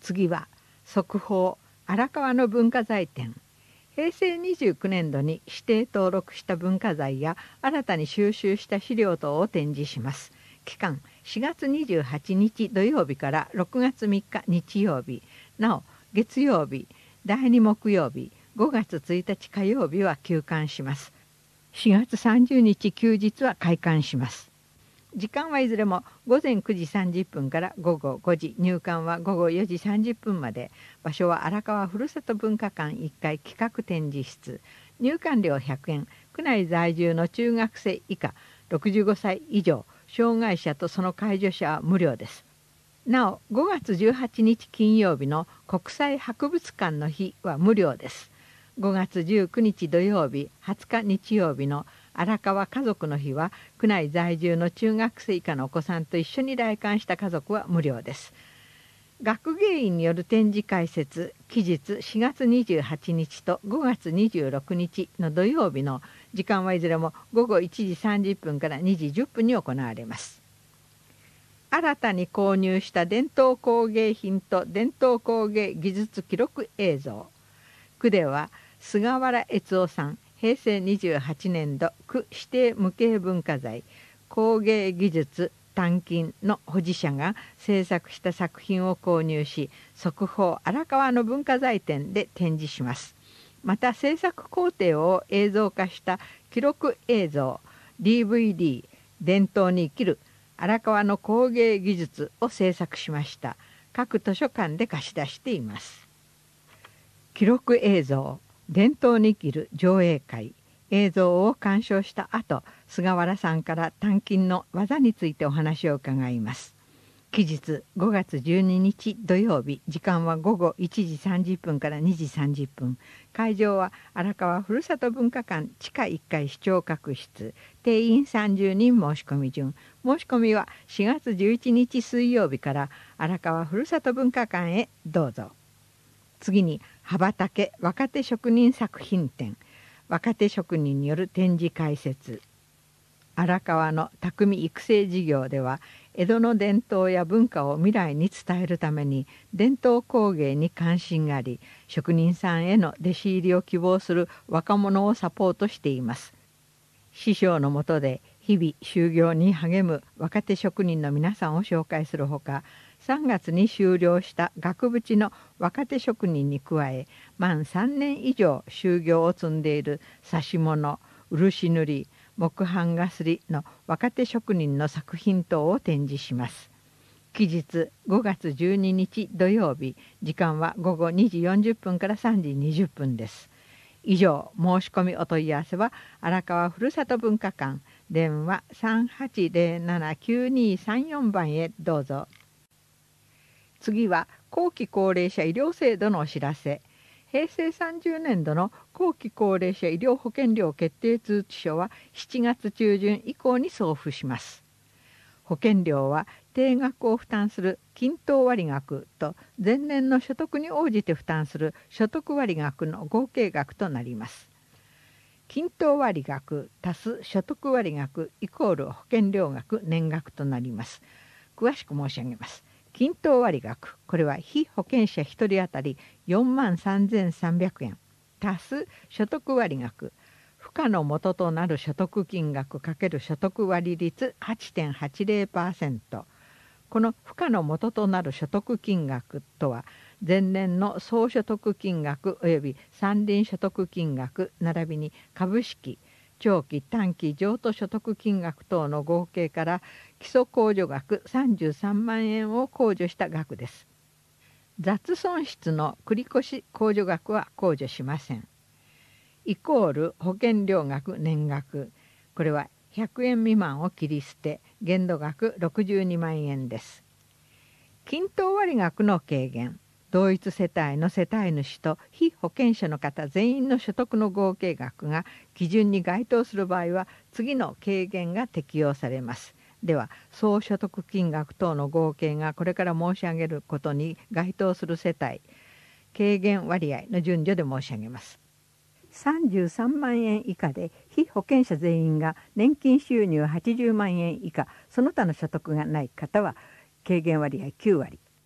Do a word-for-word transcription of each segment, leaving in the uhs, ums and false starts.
次は速報荒川の文化財展。平成にじゅうきゅうねんどに指定登録した文化財や新たに収集した資料等を展示します。期間しがつにじゅうはちにち土曜日からろくがつみっか日曜日、なお月曜日、だいに木曜日、ごがつついたち火曜日は休館します。しがつさんじゅうにち休日は開館します。時間はいずれもごぜんくじさんじゅっぷんからごごごじ、入館はごごよじさんじゅっぷんまで。場所は荒川ふるさと文化館いっかい企画展示室。入館料ひゃくえん。区内在住の中学生以下ろくじゅうごさい以上障害者とその介助者は無料です。なおごがつじゅうはちにち金曜日の国際博物館の日は無料です。ごがつじゅうくにち土曜日、はつか日曜日の荒川家族の日は区内在住の中学生以下のお子さんと一緒に来館した家族は無料です。学芸員による展示解説期日しがつにじゅうはちにちとごがつにじゅうろくにちの土曜日の時間はいずれもごごいちじさんじゅっぷんからにじじゅっぷんに行われます。新たに購入した伝統工芸品と伝統工芸技術記録映像。区では菅原悦夫さん、平成にじゅうはちねんど区指定無形文化財工芸技術鍛金の保持者が制作した作品を購入し、速報荒川の文化財展で展示します。また制作工程を映像化した記録映像 ディーブイディー 伝統に生きる荒川の工芸技術を制作しました。各図書館で貸し出しています。記録映像伝統に生きる上映会。映像を鑑賞した後、菅原さんから鍛金の技についてお話を伺います。期日ごがつじゅうににち土曜日、時間はごごいちじさんじゅっぷんからにじさんじゅっぷん。会場は荒川ふるさと文化館地下いっかい視聴覚室。定員さんじゅうにん申し込み順。申し込みはしがつじゅういちにち水曜日から荒川ふるさと文化館へどうぞ。次に羽ばたけ若手職人作品展。若手職人による展示解説。荒川の匠育成事業では江戸の伝統や文化を未来に伝えるために伝統工芸に関心があり、職人さんへの弟子入りを希望する若者をサポートしています。師匠の下で日々修行に励む若手職人の皆さんを紹介するほか、さんがつに修了した額縁の若手職人に加え、満さんねん以上修行を積んでいる指物、漆塗り、木版画すりの若手職人の作品等を展示します。期日ごがつじゅうににち土曜日、時間はごごにじよんじゅっぷんからさんじにじゅっぷんです。以上、申し込みお問い合わせは荒川ふるさと文化館、電話 さんはちゼロななきゅうにさんよん 番へどうぞ。次は後期高齢者医療制度のお知らせ。平成さんじゅうねんどの後期高齢者医療保険料決定通知書はしちがつちゅうじゅん以降に送付します。保険料は定額を負担する均等割額と前年の所得に応じて負担する所得割額の合計額となります。均等割額足す所得割額イコール保険料額年額となります。詳しく申し上げます。均等割額、これは被保険者ひとり当たりよんまんさんぜんさんびゃくえん足す所得割額、付加の元となる所得金額×所得割率 はちてんはちゼロパーセント。この付加の元となる所得金額とは、前年の総所得金額及び山林所得金額並びに株式、長期短期譲渡所得金額等の合計から基礎控除額さんじゅうさんまんえんを控除した額です。雑損失の繰越控除額は控除しません。イコール保険料額年額、これはひゃくえん未満を切り捨て限度額ろくじゅうにまんえんです。均等割額の軽減、同一世帯の世帯主と被保険者の方全員の所得の合計額が基準に該当する場合は次の軽減が適用されます。では総所得金額等の合計がこれから申し上げることに該当する世帯軽減割合の順序で申し上げます。さんじゅうさんまんえん以下で被保険者全員が年金収入はちじゅうまんえん以下その他の所得がない方は軽減割合きゅうわり。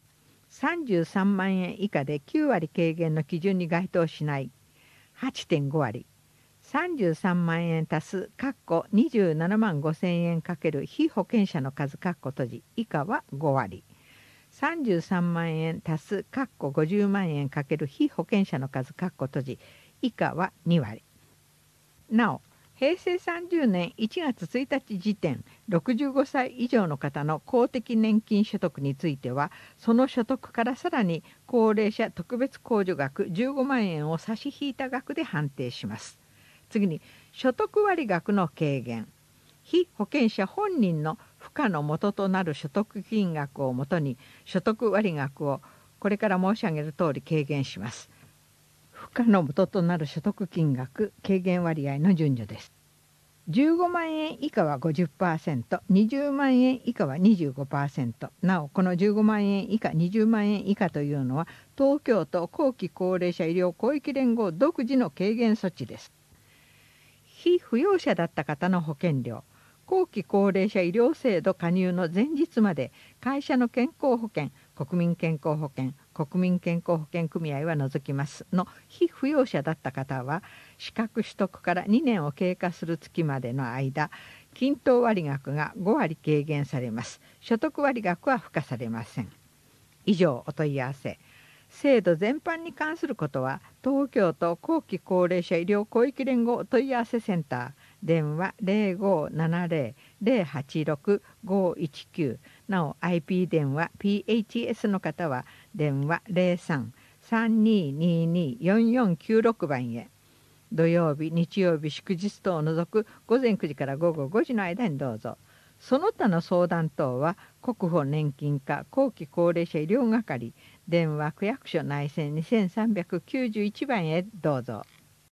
さんじゅうさんまんえん以下できゅうわり軽減の基準に該当しない はちてんごわり、さんじゅうさんまんえん足すにじゅうななまんごせんえん×被保険者の数閉じ以下はごわり、さんじゅうさんまんえん足すごじゅうまんえん×被保険者の数閉じ以下はにわり。なお、平成さんじゅうねんいちがつついたち時点ろくじゅうごさい以上の方の公的年金所得については、その所得からさらに高齢者特別控除額じゅうごまんえんを差し引いた額で判定します。次に、所得割額の軽減。被保険者本人の負荷の元となる所得金額をもとに所得割額をこれから申し上げる通り軽減します。負荷の元となる所得金額軽減割合の順序です。じゅうごまんえん以下は ごじゅっパーセント、にじゅうまんえん以下は にじゅうごパーセント。なお、このじゅうごまんえん以下、にじゅうまんえん以下というのは東京都後期高齢者医療広域連合独自の軽減措置です。被扶養者だった方の保険料、後期高齢者医療制度加入の前日まで会社の健康保険、国民健康保険、国民健康保険組合は除きますの被扶養者だった方は、資格取得からにねんを経過する月までの間、均等割額がごわり軽減されます。所得割額は付加されません。以上、お問い合わせ。制度全般に関することは東京都後期高齢者医療広域連合問い合わせセンター、電話 ゼロごーななゼロ ゼロはちろく ごいちきゅう、なお アイピー 電話 ピーエイチエス の方は電話 ゼロさん さんにーにーにー よんよんきゅうろく 番へ。土曜日、日曜日、祝日等を除く午前くじから午後ごじの間にどうぞ。その他の相談等は国保年金課後期高齢者医療係電話区役所内線にせんさんびゃくきゅうじゅういちばんへどうぞ。